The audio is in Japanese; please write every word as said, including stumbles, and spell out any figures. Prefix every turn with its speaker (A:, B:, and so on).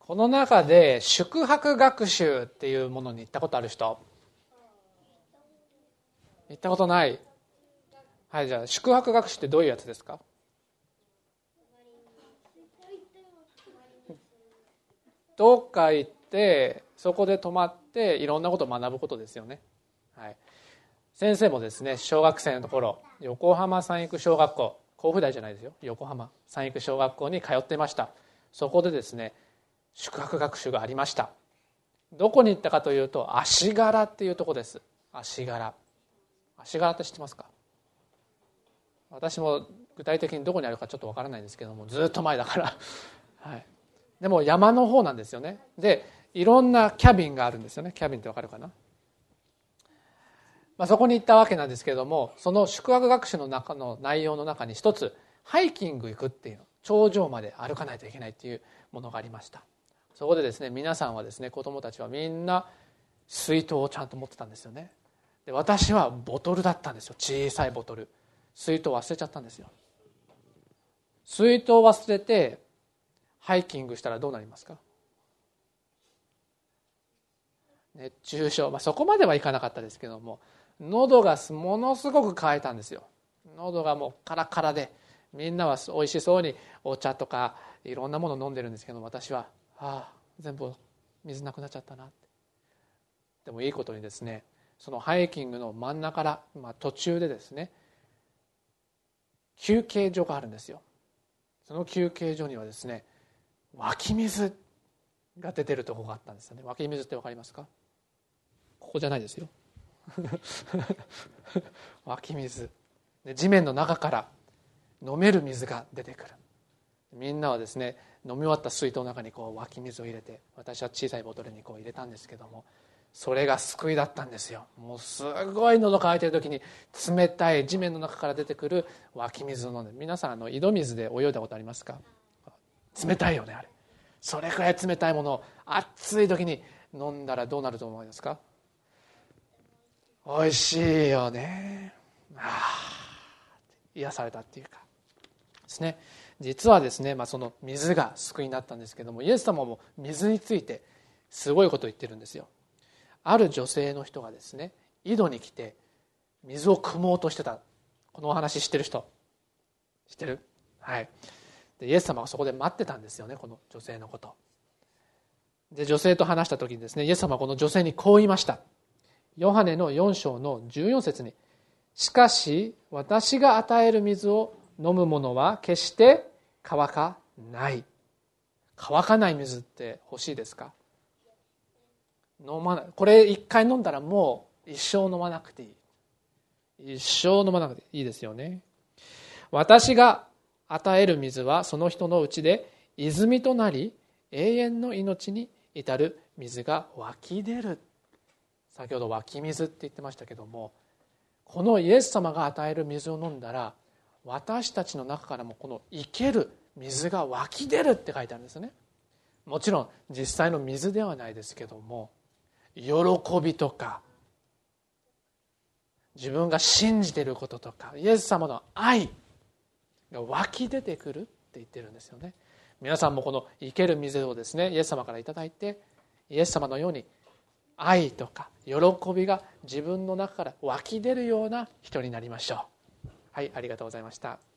A: この中で宿泊学習っていうものに行ったことある人？行ったことない。はい、じゃあ宿泊学習ってどういうやつですか？どっか行ってそこで泊まっていろんなことを学ぶことですよね。はい、先生もですね、小学生の頃横浜三育小学校、甲府台じゃないですよ、横浜三育小学校に通っていました。そこでですね、宿泊学習がありました。どこに行ったかというと、足柄っていうところです。足柄。足柄って知ってますか？私も具体的にどこにあるかちょっとわからないんですけども、ずっと前だから、はい、でも山の方なんですよね。でいろんなキャビンがあるんですよね。キャビンってわかるかな？まあ、そこに行ったわけなんですけれども、その宿泊学習の中の内容の中に一つ、ハイキング行くっていう、頂上まで歩かないといけないっていうものがありました。そこでですね、皆さんはですね、子供たちはみんな水筒をちゃんと持ってたんですよね。で私はボトルだったんですよ。小さいボトル。水筒忘れちゃったんですよ。水筒忘れてハイキングしたらどうなりますか？熱中症、まあ、そこまではいかなかったですけども、喉がものすごく渇いたんですよ。喉がもうカラカラで、みんなは美味しそうにお茶とかいろんなもの飲んでるんですけど、私はああ全部水なくなっちゃったなって。でもいいことにですね、そのハイキングの真ん中から、まあ、途中でですね、休憩所があるんですよ。その休憩所にはですね、湧き水が出てるところがあったんですよね。湧き水って分かりますか？ここじゃないですよ。湧き水で、地面の中から飲める水が出てくる。みんなはですね、飲み終わった水筒の中にこう湧き水を入れて、私は小さいボトルにこう入れたんですけども、それが救いだったんですよ。もうすごい喉乾いてる時に冷たい地面の中から出てくる湧き水を飲んで、皆さんあの井戸水で泳いだことありますか？冷たいよね、あれ。それくらい冷たいものを暑い時に飲んだらどうなると思いますか？おいしいよね。ああ、癒されたっていうかですね。実はですね、まあ、その水が救いになったんですけども、イエス様も水についてすごいことを言ってるんですよ。ある女性の人がですね、井戸に来て水を汲もうとしてた。このお話知ってる人？知ってる？はい。でイエス様がそこで待ってたんですよね、この女性のこと。で女性と話した時にですね、イエス様はこの女性にこう言いました。ヨハネのよん章のじゅうよん節に、しかし私が与える水を飲む者は決して乾かない。乾かない水って欲しいですか？飲まない。これ一回飲んだらもう一生飲まなくていい。一生飲まなくていいですよね。私が与える水はその人のうちで泉となり、永遠の命に至る水が湧き出る。先ほど湧き水って言ってましたけども、このイエス様が与える水を飲んだら、私たちの中からもこの生ける水が湧き出るって書いてあるんですね。もちろん実際の水ではないですけども、喜びとか自分が信じていることとか、イエス様の愛が湧き出てくるって言ってるんですよね。皆さんもこの生ける水をですね、イエス様からいただいて、イエス様のように愛とか喜びが自分の中から湧き出るような人になりましょう。はい、ありがとうございました。